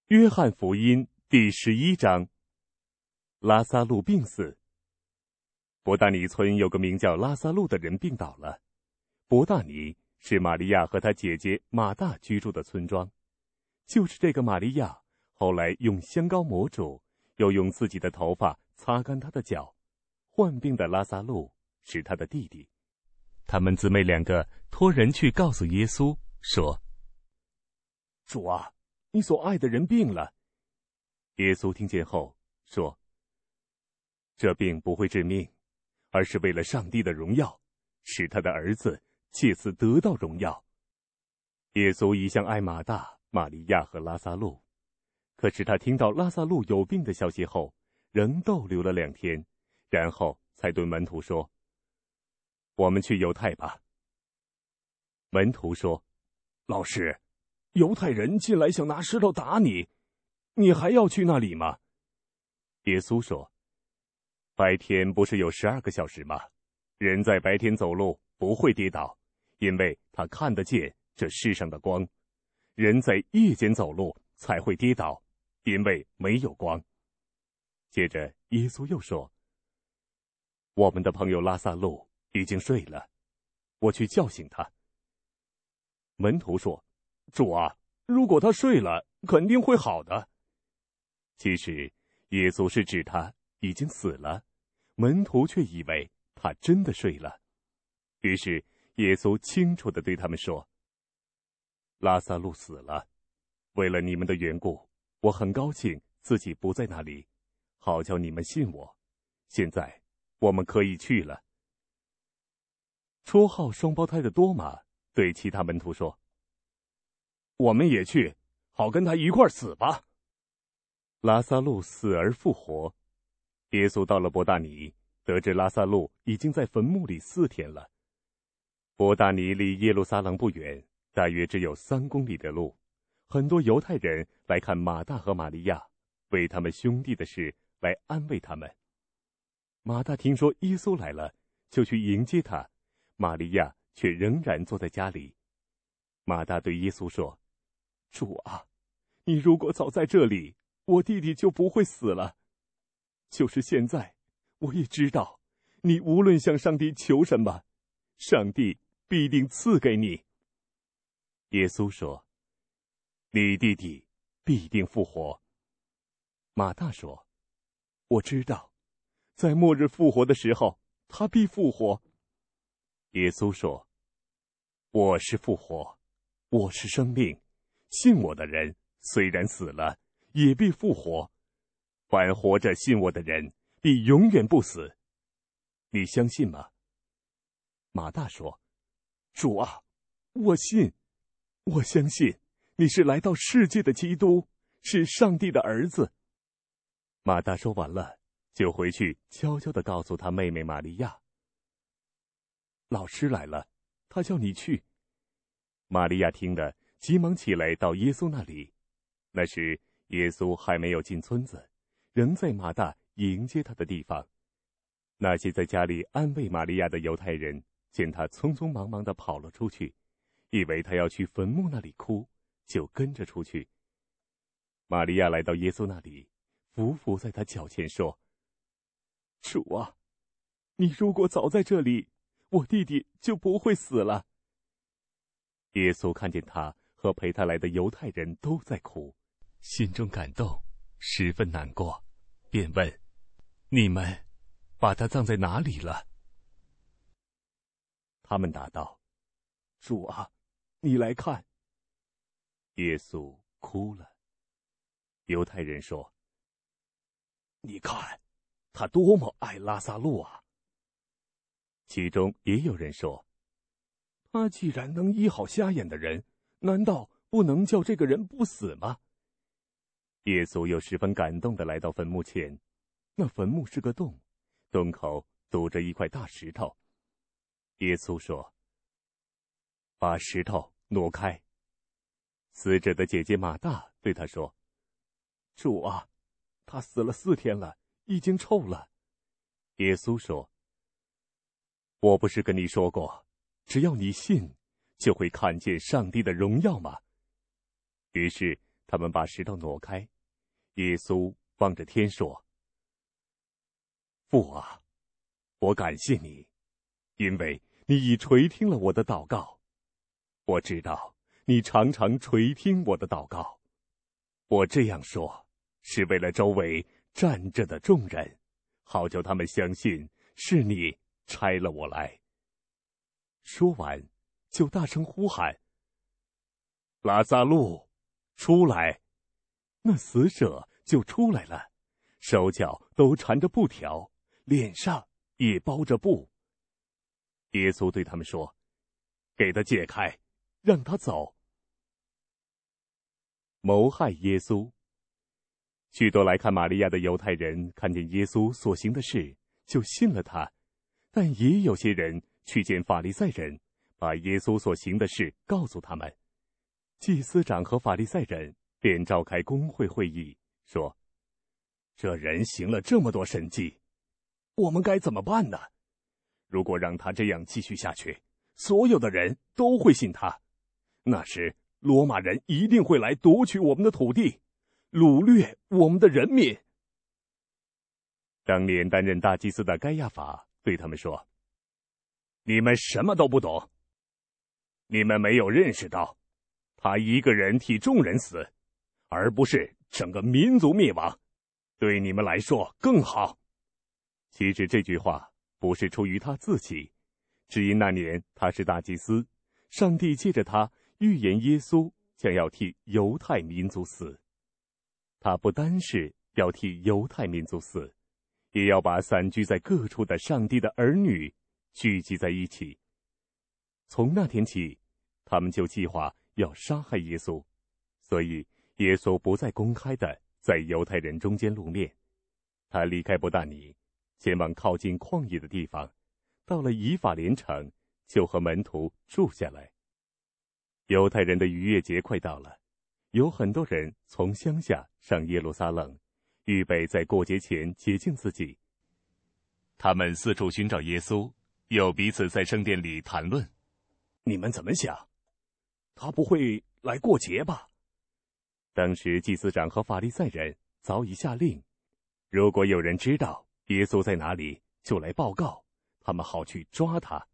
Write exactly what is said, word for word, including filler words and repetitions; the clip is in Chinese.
约翰福音第十一章，拉撒路病死。伯大尼村有个名叫拉撒路的人病倒了。伯大尼是玛利亚和她姐姐马大居住的村庄。就是这个玛利亚，后来用香膏抹主，又用自己的头发擦干他的脚。患病的拉撒路是他的弟弟。他们姊妹两个托人去告诉耶稣，说：主啊，你所爱的人病了。耶稣听见后说：这病不会致命，而是为了上帝的荣耀，使他的儿子借此得到荣耀。耶稣一向爱马大、玛利亚和拉撒路，可是他听到拉撒路有病的消息后，仍逗留了两天，然后才对门徒说：我们去犹太吧。门徒说：老师，犹太人进来想拿石头打你，你还要去那里吗？耶稣说：白天不是有十二个小时吗？人在白天走路不会跌倒，因为他看得见这世上的光。人在夜间走路才会跌倒，因为没有光。接着耶稣又说：我们的朋友拉撒路已经睡了，我去叫醒他。门徒说：主啊，如果他睡了，肯定会好的。其实耶稣是指他已经死了，门徒却以为他真的睡了。于是耶稣清楚地对他们说：拉撒路死了，为了你们的缘故，我很高兴自己不在那里，好叫你们信我。现在我们可以去了。绰号双胞胎的多马对其他门徒说：我们也去，好跟他一块儿死吧。拉撒路死而复活。耶稣到了伯大尼，得知拉撒路已经在坟墓里四天了。伯大尼离耶路撒冷不远，大约只有三公里的路。很多犹太人来看马大和玛利亚，为他们兄弟的事来安慰他们。马大听说耶稣来了，就去迎接他，玛利亚却仍然坐在家里。马大对耶稣说：主啊，你如果早在这里，我弟弟就不会死了。就是现在，我也知道，你无论向上帝求什么，上帝必定赐给你。耶稣说：你弟弟必定复活。马大说：我知道，在末日复活的时候，他必复活。耶稣说：我是复活，我是生命，信我的人虽然死了，也必复活。凡活着信我的人，必永远不死。你相信吗？马大说：主啊，我信，我相信你是来到世界的基督，是上帝的儿子。马大说完了，就回去悄悄地告诉他妹妹玛利亚：老师来了，他叫你去。玛利亚听了，急忙起来到耶稣那里。那时耶稣还没有进村子，仍在马大迎接他的地方。那些在家里安慰玛利亚的犹太人见他匆匆忙忙地跑了出去，以为他要去坟墓那里哭，就跟着出去。玛利亚来到耶稣那里，伏伏在他脚前说：主啊，你如果早在这里，我弟弟就不会死了。耶稣看见他和陪他来的犹太人都在哭，心中感动，十分难过，便问：你们把他葬在哪里了？他们答道：主啊，你来看。耶稣哭了。犹太人说：你看，他多么爱拉撒路啊！其中也有人说：他既然能医好瞎眼的人，难道不能叫这个人不死吗？耶稣又十分感动地来到坟墓前，那坟墓是个洞，洞口堵着一块大石头。耶稣说：把石头挪开。死者的姐姐马大对他说：主啊，他死了四天了，已经臭了。耶稣说：我不是跟你说过，只要你信，就会看见上帝的荣耀吗？于是他他们把石头挪开。耶稣望着天说：“父啊，我感谢你，因为你已垂听了我的祷告。我知道你常常垂听我的祷告。我这样说，是为了周围站着的众人，好叫他们相信是你差了我来。”说完，就大声呼喊：“拉撒路，出来！”那死者就出来了，手脚都缠着布条，脸上也包着布。耶稣对他们说：“给他解开，让他走。”谋害耶稣。许多来看玛利亚的犹太人看见耶稣所行的事，就信了他，但也有些人去见法利赛人，把耶稣所行的事告诉他们。祭司长和法利赛人便召开公会会议，说：“这人行了这么多神迹，我们该怎么办呢？如果让他这样继续下去，所有的人都会信他。那时罗马人一定会来夺取我们的土地，掳掠我们的人民。”当年担任大祭司的该亚法对他们说：“你们什么都不懂，你们没有认识到，他一个人替众人死，而不是整个民族灭亡，对你们来说更好。”其实这句话不是出于他自己，只因那年他是大祭司，上帝借着他预言耶稣将要替犹太民族死。他不单是要替犹太民族死，也要把散居在各处的上帝的儿女聚集在一起。从那天起，他们就计划要杀害耶稣，所以耶稣不再公开的在犹太人中间露面。他离开伯大尼，前往靠近旷野的地方，到了以法莲城，就和门徒住下来。犹太人的逾越节快到了，有很多人从乡下上耶路撒冷，预备在过节前洁净自己。他们四处寻找耶稣，又彼此在圣殿里谈论：“你们怎么想？他不会来过节吧？”当时祭司长和法利赛人早已下令，如果有人知道耶稣在哪里，就来报告，他们好去抓他。